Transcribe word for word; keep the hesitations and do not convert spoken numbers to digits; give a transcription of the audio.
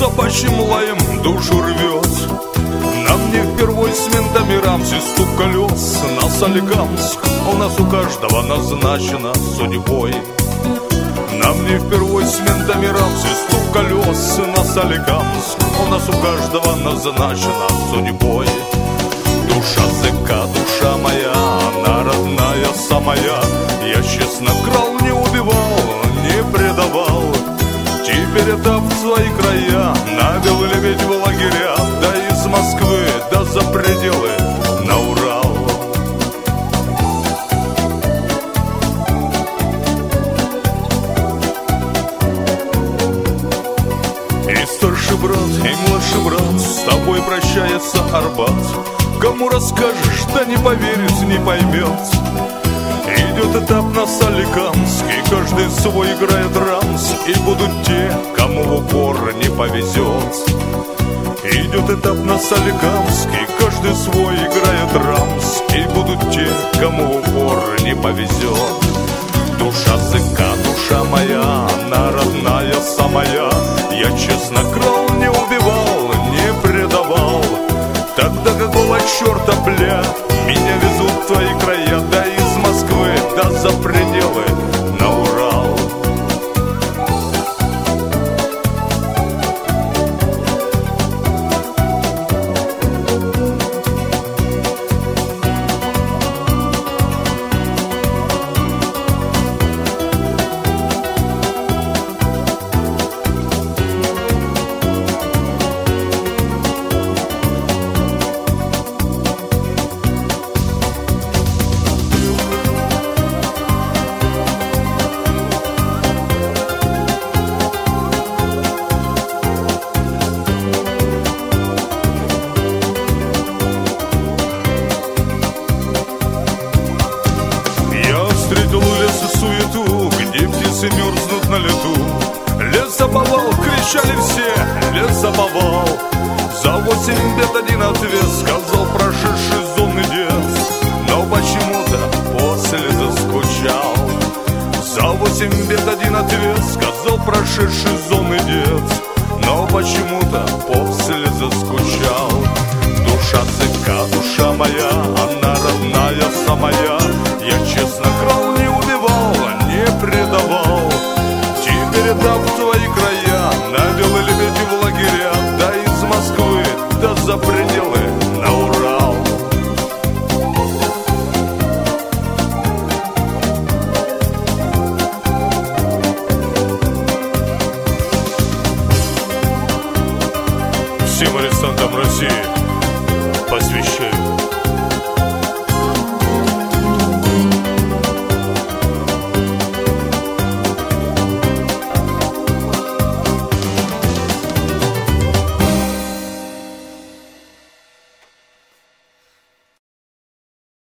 собачьим лаем душу рвет. Нам не впервой с ментами Рамси стук колес. На Соликамск у нас у каждого назначена судьбой. Нам не впервой с ментами Рамси стук колес. На Соликамск у нас у каждого назначена судьбой. Душа зэка, душа моя, она родная самая. Я честно крал, не убивал, не предавал. Теперь этап в свои края, навел лебедь в лагеря. Да из Москвы, да за пределы, на Урал. И старший брат, и младший брат, с тобой прощается Арбат. Кому расскажешь, да не поверит, не поймет. Идет этап на Соликамск, и каждый свой играет рамс. И будут те, кому в упор не повезет. Идет этап на Соликамск, и каждый свой играет рамс. И будут те, кому в упор не повезет. Душа зэка, душа моя, она родная самая. Я честно крал, не убивал, не предавал. Тогда какого черта, бля, меня везут в твои края. Да из Москвы, да за пределы, на Урал. Мерзнут на лету. Лесоповал, кричали все, лесоповал. За восемь бед один ответ сказал прошедший зонный дед. Но почему-то после заскучал. За восемь бед один ответ сказал прошедший зонный дед. Но почему-то после заскучал. Душа зэка, душа моя, она родная самая. Я честно крал, не убивал, не предавал. Теперь этап в твои края, навел лебеди в лагеря. Да из Москвы, да за пределы.